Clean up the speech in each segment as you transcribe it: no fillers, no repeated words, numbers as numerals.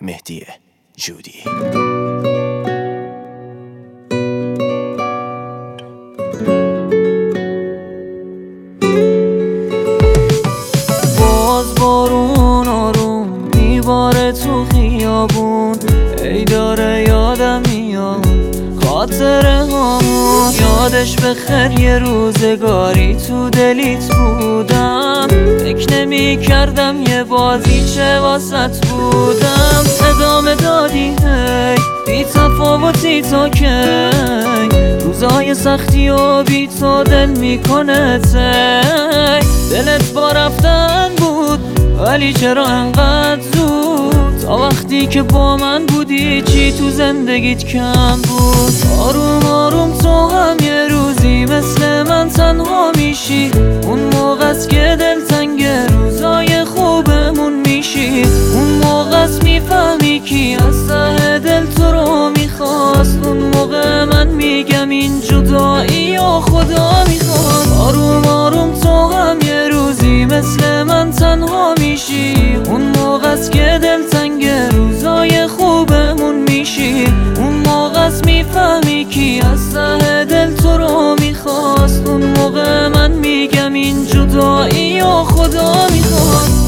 مهدی جودی. باز بارون آروم میباره تو خیابون، ای داره یادم میاد خاطره هامون. یادش بخیر یه روزگاری تو دلیت بودم، فکر نمی کردم یه بازی چه واسط بودم. ادامه دادی هی بی تفاوتی تا کی، روزای سختی و بی تو دل میکنه تی. دلت با رفتن بود ولی چرا انقدر زود؟ تا وقتی که با من بودی چی تو زندگیت کم بود؟ آروم آروم تو هم یه روزی مثل من تنها میشی، اون موقعست که دلتنگ روزای خوبمون میشی. اون موقعست میفهمی کی از ته دل تو رو میخواست. اون موقع من میگم این جدایی و خدا میخواست. آروم آروم تو هم یه روزی مثل من تنها میشی، اون موقعست که دلتنگ روزای خوبمون میشی. اون موقعست میفهمی کی از ته دل تو رو میخواست. اون موقع من میگم این جدایی و خدا میخواست.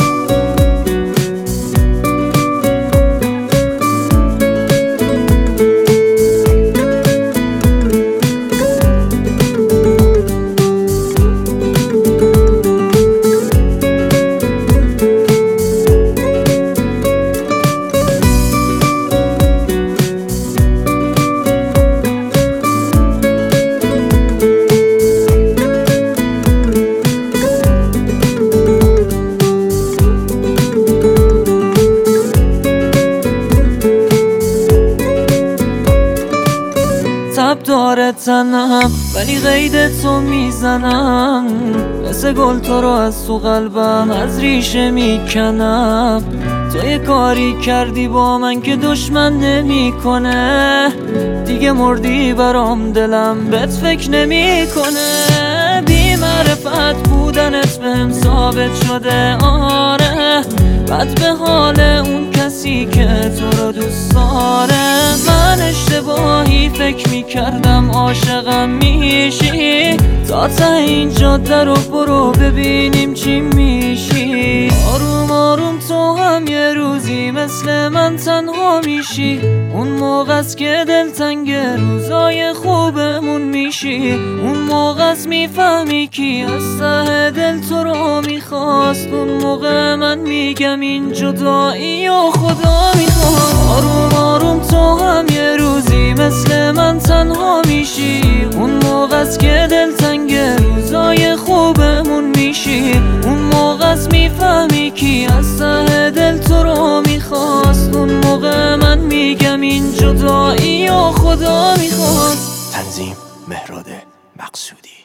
تب داره تنم ولی قید تو میزنم، مثل گل تو رو از تو قلبم از ریشه میکنم. تو یه کاری کردی با من که دشمن نمیکنه، دیگه مردی برام دلم بهت فکر نمیکنه. بی معرفت بودنت بهم ثابت شده آره، بد به حال اون کسی که تو رو دوست داره. من اشتباهی فکر میکردم عاشقم میشی، تا این جاده رو برو ببینیم چی میشی. آروم آروم تو هم یه روزی مثل من تنها میشی، اون موقعست که دلتنگ روزای خوبمون میشی. اون موقعست میفهمی کی از ته دل تو رو میخواست. اون موقع من میگم این جدایی و خدا میخواست. آروم آروم تو هم یه روزی مثل من تنها میشی، اون موقعست که دلتنگ روزای خوبمون میشی. اون موقعست میفهمی کی از ته دل تو رو میخواست. اون موقع من میگم این جدایی و خدا میخواست. تنظیم مهراد مقصودی.